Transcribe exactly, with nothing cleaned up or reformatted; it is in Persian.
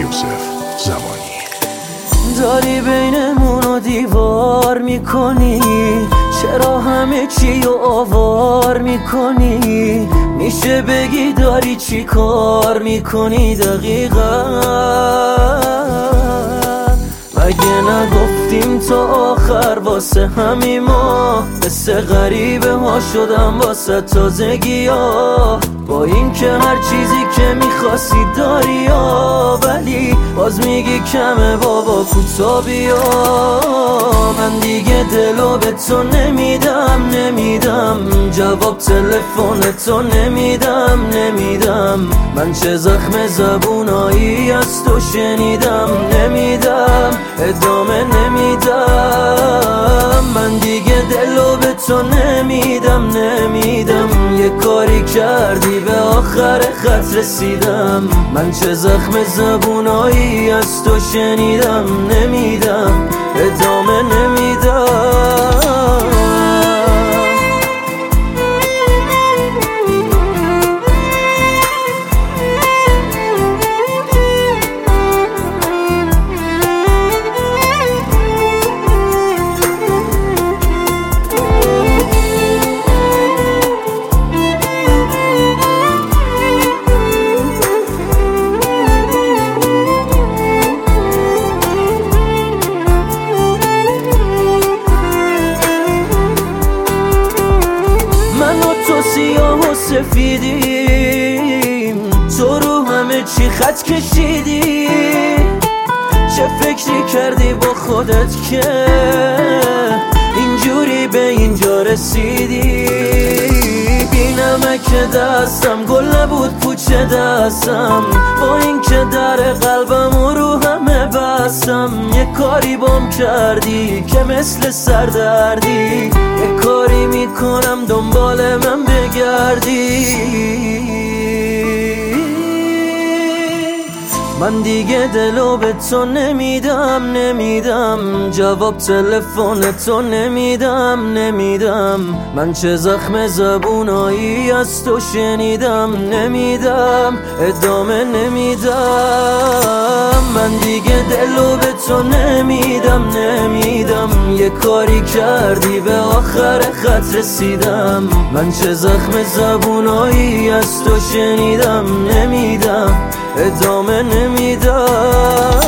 یوسف زمانی. داری بینمونو دیوار میکنی، چرا همه چی رو آوار میکنی؟ میشه بگی داری چی کار میکنی دقیقا؟ مگه نگفتیم تا آخر واسه همین ما؟ مثل غریبه ها شدم واسه تازگی ها، با این که هر چیزی که میخواستی داری ها، ولی باز میگی کمه بابا کوتا بیا. من دیگه دلو به تو نمیدم نمیدم، جواب تلفن تو نمیدم نمیدم. من چه زخم زبونایی از تو شنیدم نمیدم، ادامه نمیدم. من دیگه دلو به تو نمیدم نمیدم، یه کاری کردی به آخر خط رسیدم. من چه زخم زبونایی از تو شنیدم نمیدم، ادامه نمیدم. سیاه و سفیدیم، تو رو همه چی خط کشیدی. چه فکری کردی با خودت که اینجوری به اینجا رسیدی؟ بی نمک دستم گل نبود پوچه دستم، با این که در قلبم و رو همه بستم. یه کاری بام کردی که مثل سردردی، یه کاری میکنم دنبال من بگردی. من دیگه دلو به تو نمیدم نمیدم، جواب تلفن تو نمیدم نمیدم. من چه زخم زبونایی از تو شنیدم نمیدم، ادامه نمیدم. من دیگه دلو به تو نمیدم نمیدم، یه کاری کردی به آخر خط رسیدم. من چه زخم زبونایی از تو شنیدم نمیدم، ادامه نمیدم.